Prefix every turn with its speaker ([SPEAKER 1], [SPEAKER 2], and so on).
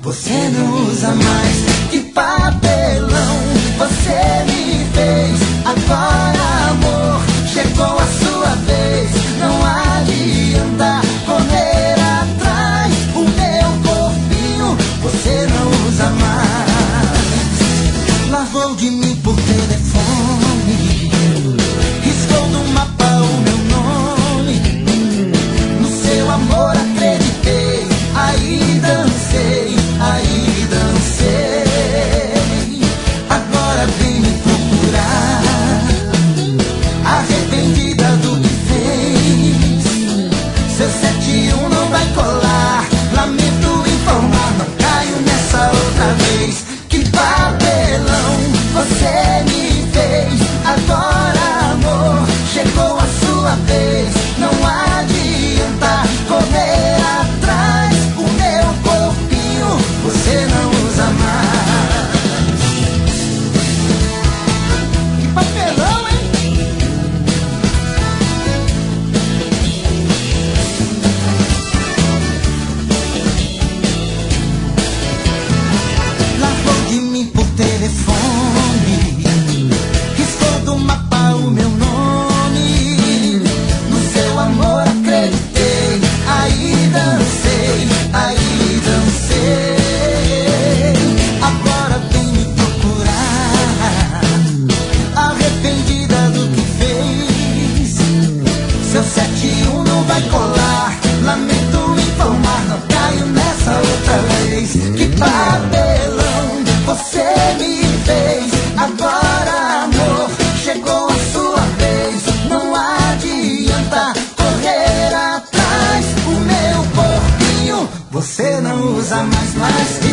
[SPEAKER 1] você não usa mais. Que papelão você me fez. Agora, amor, chegou a sua vez. Não adianta correr atrás. O meu corpinho você não usa mais. Largou de mim por telefone, riscou do mapa o meu nome. No seu amor acreditei, aí dancei, aí dancei. Agora vem me procurar, arrependida do que fez. Seu 71 não vai colar, lamento informar, não caio nessa outra vez. Que papelão você me fez. Agora, amor, chegou a sua vez. Não adianta correr atrás. O meu corpinho você não usa mais. Que papelão, hein? Largou de mim por telefone, riscou do mapa o meu nome. No seu amor acreditei, aí dancei, aí dancei. Agora vem me procurar, arrependida do que fez. Seu 71 não vai colar, lamento informar, não caio nessa outra vez. Que papelão você me fez. Agora, amor, chegou a sua vez. Não adianta correr atrás. O meu corpinho você não usa mais.